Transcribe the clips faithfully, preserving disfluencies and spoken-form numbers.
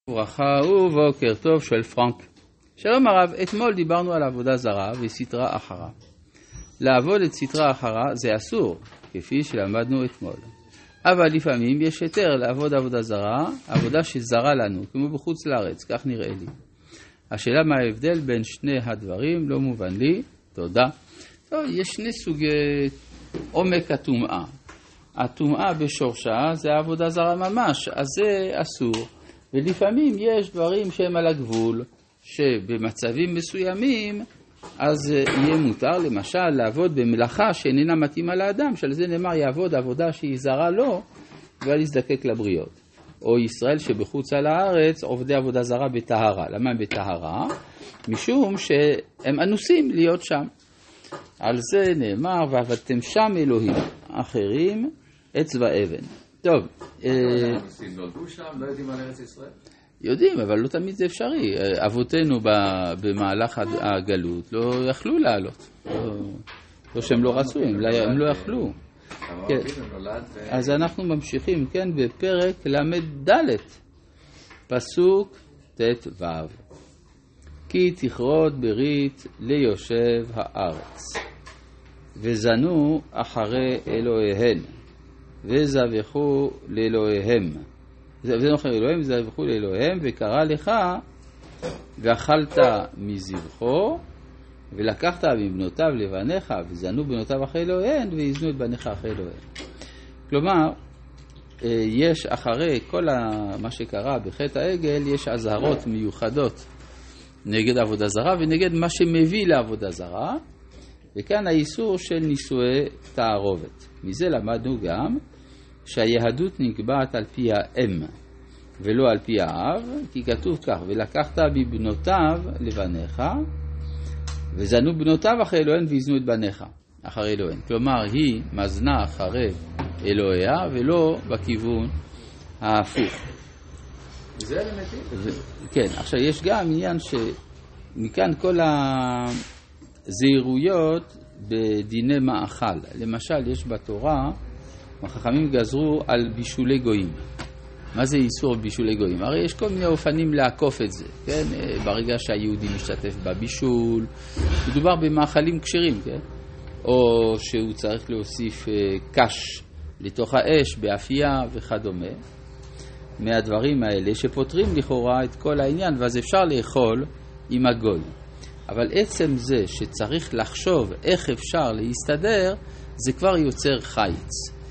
ברכה ובוקר טוב של פרנק. שלום הרב, אתמול דיברנו על עבודה זרה וסתרה אחרה. לעבוד את סתרה אחרה זה אסור, כפי שלמדנו אתמול. אבל לפעמים יש היתר לעבוד עבודה זרה, עבודה שזרה לנו, כמו בחוץ לארץ, כך נראה לי. השאלה מה ההבדל בין שני הדברים, לא מובן לי, תודה. טוב, יש שני סוגי עומק הטומאה. הטומאה בשורשה זה עבודה זרה ממש, אז זה אסור. ולפעמים יש דברים שהם על הגבול, שבמצבים מסוימים, אז יהיה מותר, למשל, לעבוד במלאכה שאיננה מתאימה לאדם, שעל זה נאמר יעבוד עבודה שהיא זרה לו, ועל יזדקק לבריות. או ישראל שבחוץ על הארץ עובדי עבודה זרה בטהרה. למה הם בטהרה? משום שהם אנוסים להיות שם. על זה נאמר, ועבדתם שם אלוהים, אחרים עץ ואבן. טוב. אנוסים נולדו שם, לא יודעים על ארץ ישראל? יודעים, אבל לא תמיד זה אפשרי. אבותינו במהלך הגלות לא יכלו לעלות. לא שהם לא רצו, הם לא יכלו. אז אנחנו ממשיכים, כן, בפרק למד ד' פסוק ת' ו'. כי תכרות ברית ליושב הארץ, וזנו אחרי אלוהיהן, וזבחו לאלוהיהם. וזנו אחרי אלוהיהם, וזבחו לאלוהיהם, וקרא לך, ואכלת מזבחו, ולקחת מבנותיו לבניך, וזנו בנותיו אחרי אלוהיהן, ויזנו את בניך אחרי אלוהיהם. כלומר, יש אחרי כל מה שקרה בחטא העגל, יש אזהרות מיוחדות נגד עבודה זרה, ונגד מה שמביא לעבודה זרה, וכאן האיסור של נישואי תערובת. מזה למדנו גם שהיהדות נקבעת על פי האם, ולא על פי האב, כי כתוב כך, ולקחת מבנותיו לבניך, וזנו בנותיו אחרי אלוהיהן ויזנו את בניך אחרי אלוהיהן. כלומר, היא מזנה אחרי אלוהיה, ולא בכיוון ההפוך. זה אלמנטי? כן, עכשיו יש גם עניין שמכאן כל הזהירויות בדיני מאכל. למשל, יש בתורה, החכמים גזרו על בישולי גויים. מה זה איסור בישולי גויים? הרי יש כל מיני אופנים לעקוף את זה, כן? ברגע שהיהודי משתתף בבישול, מדובר במאכלים כשרים, כן? או שהוא צריך להוסיף קש לתוך האש, באפייה וכדומה. מהדברים האלה שפותרים לכאורה את כל העניין, ואז אפשר לאכול עם הגוי. אבל עצם זה שצריך לחשוב איך אפשר להסתדר, זה כבר יוצר חיץ.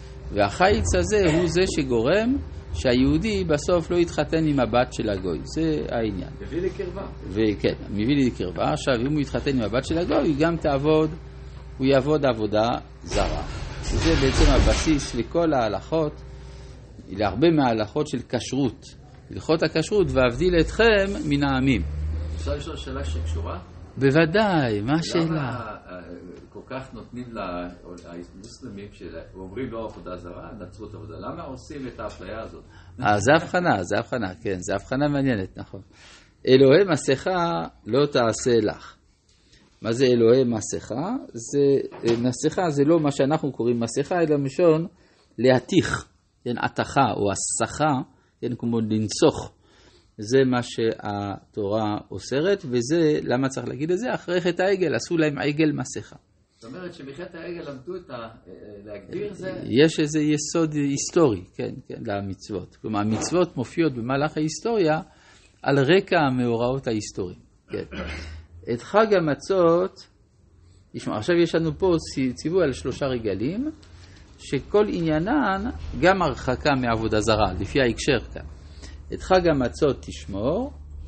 והחיץ הזה הוא זה שגורם שהיהודי בסוף לא יתחתן עם הבת של הגוי. זה העניין. מביא לי קרבה. וכן, מביא לי קרבה. עכשיו, אם הוא יתחתן עם הבת של הגוי, הוא גם תעבוד, הוא יעבוד עבודה זרה. וזה בעצם הבסיס לכל ההלכות, להרבה מההלכות של כשרות. הלכות הכשרות, ואבדיל אתכם מן העמים. אפשר לשאול שאלה שקשורה? בוודאי, מה השאלה? למה כל כך נותנים למוסלמים שאומרים לא עבודה זרה, נצרות עבודה? למה עושים את האפליה הזאת? אה, זה הבחנה, זה הבחנה, כן, זה הבחנה מעניינת, נכון. אלוהי מסכה לא תעשה לך. מה זה אלוהי מסכה? זה, מסכה זה לא מה שאנחנו קוראים מסכה, אלא משון להתיך, כן, התחה או הסחה, כן, כמו לנסוך. זה מה שהתורה אוסרת, וזה, למה צריך להגיד את זה? אחרי חטא העגל, עשו להם עגל מסכה. זאת אומרת שמחטא העגל למדו את ה... להגדיר זה? יש איזה יסוד היסטורי, כן, כן, למצוות. כלומר, המצוות מופיעות במהלך ההיסטוריה על רקע המאורעות ההיסטוריים. כן. את חג המצות, ישמע, עכשיו יש לנו פה ציווי על שלושה רגלים, שכל עניינן גם הרחקה מעבודה זרה, לפי ההקשר כאן. את חג המצות תשמור,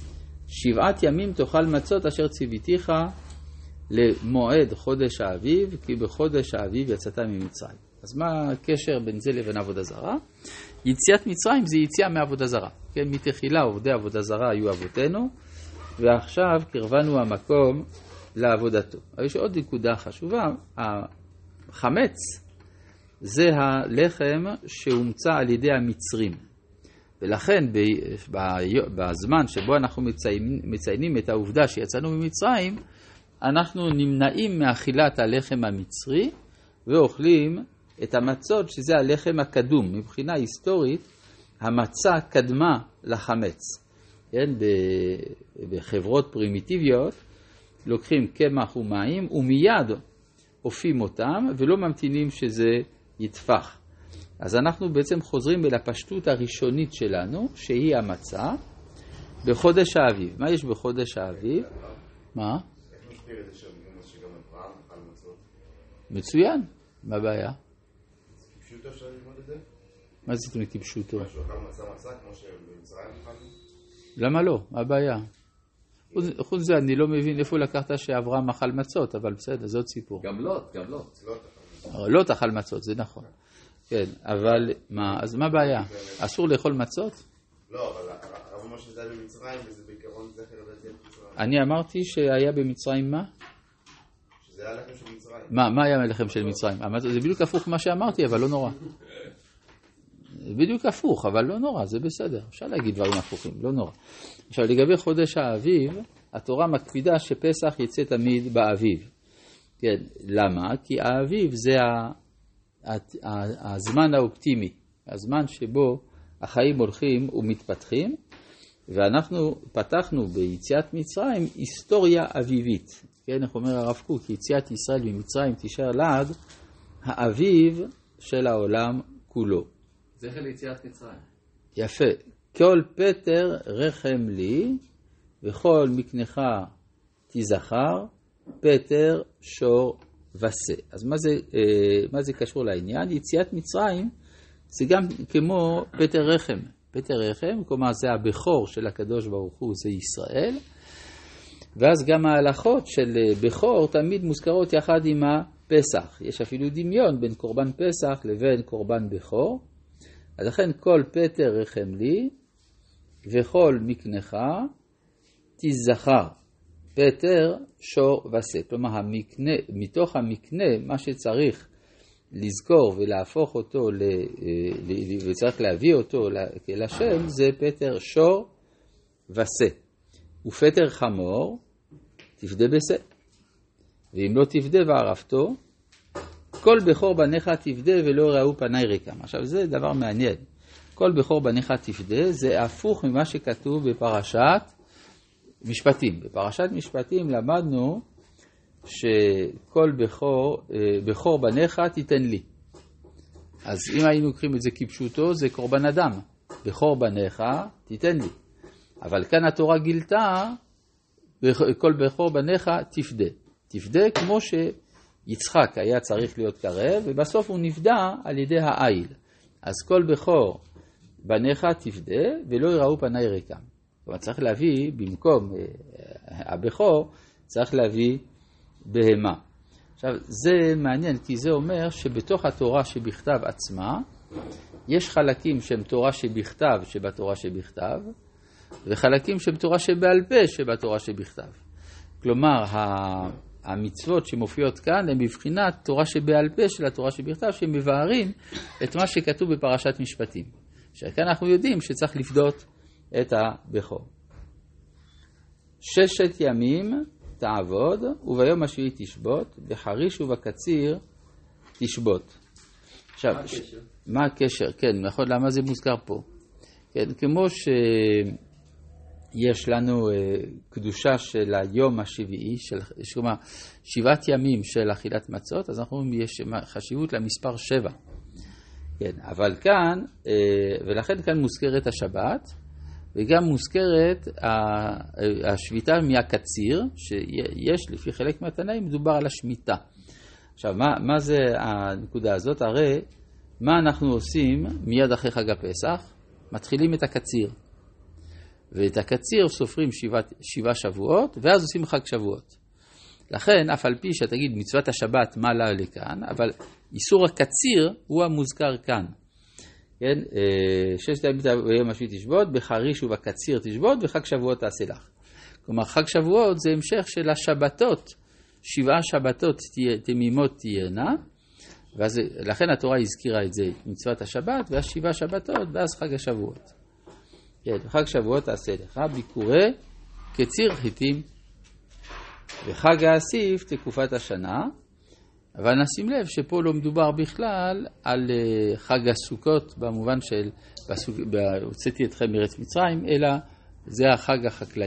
שבעת ימים תאכל מצות אשר ציוויתיך למועד חודש האביב, כי בחודש האביב יצאת ממצרים. אז מה הקשר בין זה לבין עבודה זרה? יציאת מצרים זה יציאה מעבודה זרה. כן, מתחילה עובדי עבודה זרה היו אבותינו, ועכשיו קרבנו המקום לעבודתו. אבל יש עוד נקודה חשובה, החמץ זה הלחם שהומצא על ידי המצרים. ולכן בזמן שבו אנחנו מציינים, מציינים את העובדה שיצאנו ממצרים, אנחנו נמנעים מאכילת הלחם המצרי ואוכלים את המצות שזה הלחם הקדום. מבחינה היסטורית המצה קדמה לחמץ. כן, בחברות פרימיטיביות, לוקחים קמח ומים ומיד אופים אותם ולא ממתינים שזה יתפח. אז אנחנו בעצם חוזרים אל הפשטות הראשונית שלנו, שהיא המצה, בחודש האביב. מה יש בחודש האביב? מה? איך משפיע את זה שגם אברהם אכל מצות? מצוין, מה הבעיה? כפשוטו אפשר ללמוד את זה? מה זה תמיד כפשוטו? משהו אכל מצה מצה כמו שבמצרים אכלנו? למה לא? מה הבעיה? חוץ זה, אני לא מבין איפה לקחת שאברהם אכל מצות, אבל בסדר, זה עוד סיפור. גם לוט, גם לוט. לוט אכל מצות, זה נכון. כן, אבל מה, אז מה הבעיה? אסור לאכול מצות? לא, אבל הרב אומר שזה היה במצרים, וזה בעיקרון זכר לדעתי במצרים. אני אמרתי שהיה במצרים מה? שזה היה לחם של מצרים. מה, מה היה לחם של מצרים? זה בדיוק הפוך מה שאמרתי, אבל לא נורא. בדיוק הפוך, אבל לא נורא, זה בסדר. אפשר להגיד דברים הפוכים, לא נורא. עכשיו, לגבי חודש האביב, התורה מקפידה שפסח יצא תמיד באביב. כן, למה? כי האביב זה הזמן האופטימי, הזמן שבו החיים הולכים ומתפתחים, ואנחנו פתחנו ביציאת מצרים היסטוריה אביבית. כן, איך אומר הרב קוק, יציאת ישראל ממצרים תישאר לעד האביב של העולם כולו. זכר ליציאת מצרים. יפה. כל פטר רחם לי, וכל מקנך תזכר, פטר שור וסה. אז מה זה, מה זה קשור לעניין? יציאת מצרים זה גם כמו פטר רחם. פטר רחם, כלומר זה הבכור של הקדוש ברוך הוא, זה ישראל. ואז גם ההלכות של בכור תמיד מוזכרות יחד עם הפסח. יש אפילו דמיון בין קורבן פסח לבין קורבן בכור. אז לכן כל פטר רחם לי, וכל מקנך תזכר, פטר שור וסה. כלומר, המקנה, מתוך המקנה, מה שצריך לזכור ולהפוך אותו, ל, ל, וצריך להביא אותו לשם, זה פטר שור וסה. ופטר חמור, תפדה בסה. ואם לא תפדה וערפתו, כל בכור בניך תפדה ולא ראו פני ריקם. עכשיו זה דבר מעניין. כל בכור בניך תפדה זה הפוך ממה שכתוב בפרשת משפטים. בפרשת משפטים למדנו שכל בכור, בכור בניך תיתן לי. אז אם היינו קוראים את זה כפשוטו, זה קורבן אדם. בכור בניך תיתן לי. אבל כאן התורה גילתה, כל בכור בניך תפדה. תפדה כמו ש... יצחק היה צריך להיות קרב, ובסוף הוא נפדה על ידי העיל. אז כל בכור בניך תפדה, ולא יראו פני ריקם. כלומר, צריך להביא, במקום הבכור, צריך להביא בהמה. עכשיו, זה מעניין, כי זה אומר שבתוך התורה שבכתב עצמה, יש חלקים שהם תורה שבכתב שבתורה שבכתב, וחלקים שהם תורה שבעל פה שבתורה שבכתב. כלומר, המצוות שמופיעות כאן הן בבחינת תורה שבעל פה של התורה שבכתב, שמבארים את מה שכתוב בפרשת משפטים. שכאן אנחנו יודעים שצריך לפדות את הבכור. ששת ימים תעבוד, וביום השביעי תשבות, בחריש ובקציר תשבות. עכשיו, מה הקשר? ש... מה הקשר? כן, נכון, למה זה מוזכר פה? כן, כמו ש... יש לנו uh, קדושה של היום השביעי, של, כלומר, שבעת ימים של אכילת מצות, אז אנחנו אומרים, יש חשיבות למספר שבע. כן, אבל כאן, uh, ולכן כאן מוזכרת השבת, וגם מוזכרת השביתה מהקציר, שיש לפי חלק מהתנאים, מדובר על השמיטה. עכשיו, מה, מה זה הנקודה הזאת? הרי, מה אנחנו עושים מיד אחרי חג הפסח? מתחילים את הקציר. ואת הקציר סופרים שבעה, שבעה שבועות, ואז עושים חג שבועות. לכן, אף על פי שתגיד מצוות השבת מה לה לכאן, אבל איסור הקציר הוא המוזכר כאן. כן? ששת ימים ביום השביעי תשבות, בחריש ובקציר תשבות, וחג שבועות תעשה לך. כלומר, חג שבועות זה המשך של השבתות, שבעה שבתות תמימות תהיינה, ואז, לכן התורה הזכירה את זה, מצוות השבת, ואז שבעה שבתות, ואז חג השבועות. כן, חג שבועות תעשה לך, ביקורי קציר חיטים, וחג האסיף תקופת השנה, אבל נשים לב שפה לא מדובר בכלל על חג הסוכות, במובן של הוצאתי אתכם מארץ מצרים, אלא זה החג החקלאי.